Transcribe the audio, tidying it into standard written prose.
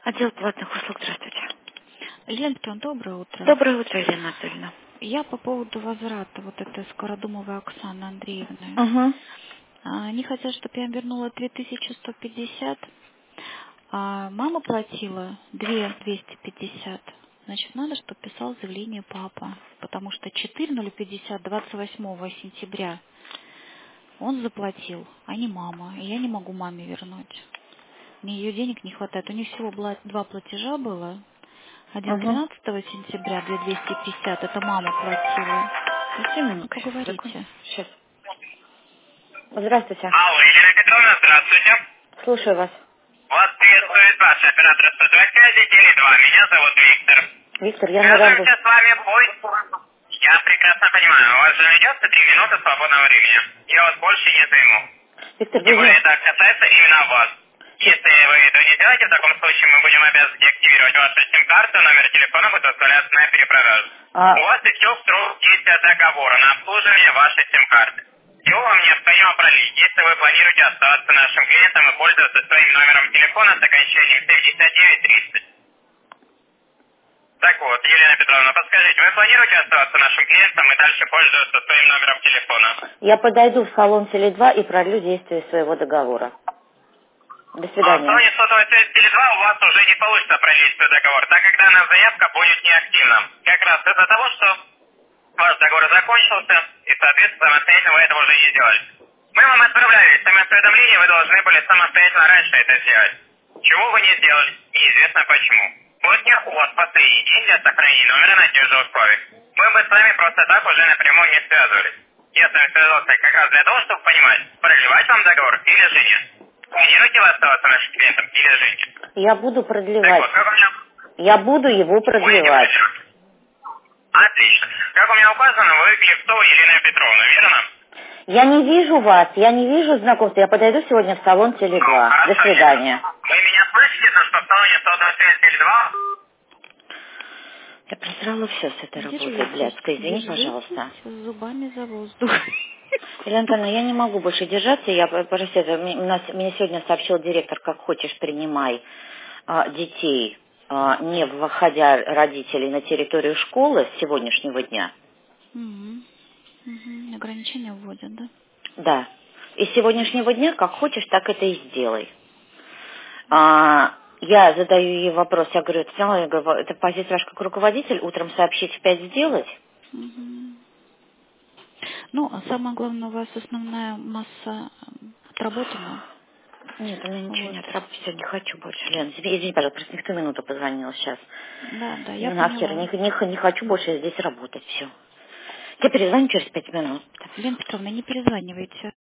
Отдел платных услуг, здравствуйте. Елена Петровна, доброе утро. Доброе утро, Елена Анатольевна. Я по поводу возврата вот этой Скородумовой Оксаны Андреевны. Угу. Они хотят, чтобы я вернула 3150, а мама платила 2250. Значит, надо, чтобы писал заявление папа, потому что 4050 28 сентября он заплатил, а не мама. И я не могу маме вернуть. Мне ее денег не хватает. У них всего два платежа было. Один Угу. 13 сентября 2250, это мама платила. Подожди Ну, минутку, сейчас, секунду. поговорите. Сейчас. Здравствуйте. Алло, Елена Петровна, здравствуйте. Слушаю вас. Вас приветствует ваш оператор сотовой связи Теле2. Меня зовут Виктор. Виктор, я на работе. Связываемся с вами по... Я прекрасно понимаю, у вас же найдется 3 минуты свободного времени. Я вас больше не займу. Виктор, Тем более вы... это касается именно вас. Если вы этого не сделаете, в таком случае мы будем обязаны деактивировать вашу сим-карту, номер телефона будет выставляться на перепродажу. А, У вас истек срок действия договора на обслуживание вашей сим-карты. Его вам необходимо продлить, если вы планируете оставаться нашим клиентом и пользоваться своим номером телефона с окончанием 5930. Так вот, Елена Петровна, подскажите, вы планируете оставаться нашим клиентом и дальше пользоваться своим номером телефона? я подойду в салон Теле2 и продлю действие своего договора. До В свидания. салоне сотовой связи Теле2 у вас уже не получится продлить свой договор, так как данная заявка будет неактивна. Как раз из-за того, что ваш договор закончился, и, соответственно, самостоятельно вы этого уже не сделали. Мы вам отправляли смс-уведомление, вы должны были самостоятельно раньше это сделать. Чего вы не сделали, неизвестно почему. Вот не у вас последний день для сохранения номера на тех же условиях. Мы бы с вами просто так уже напрямую не связывались. Я с вами связался как раз для того, чтобы понимать, продлевать вам договор или же нет. Планируете вы оставаться нашим клиентом или же нет? Я буду Так продлевать. вот, как у меня... Я буду его Будете продлевать. продлевать? Отлично. Как у меня указано, вы Клевцова Елена Петровна, верно? Я не вижу вас, я не вижу знакомства. Я подойду сегодня в салон Ну, Теле2. До хорошо, свидания. Вы меня слышите, то, что в салоне сотовой связи Теле2? Я просрала все с этой работы, Держитесь, блядской. Извини, пожалуйста. держитесь зубами за воздух. Елена Анатольевна, я не могу больше держаться. Я, простите, мне сегодня сообщил директор, как хочешь, принимай детей, не входя родителей на территорию школы с сегодняшнего дня. Мгм. Мгм. Ограничения вводят, да? Да. И с сегодняшнего дня, как хочешь, так это и сделай. Я задаю ей вопрос, я говорю, это позиция ваш как руководитель, утром сообщить в 5 сделать? Мгм. Ну, а самое главное, у вас основная масса отработана. Нет, у меня ничего Вот. нет, работать сегодня не хочу больше. Лен, извини, пожалуйста, просто никто минуту позвонил сейчас. Да, да, я Нахер, поняла. не хочу больше здесь работать, все. Я перезвоню через 5 минут. Лена Петровна, не перезванивайте.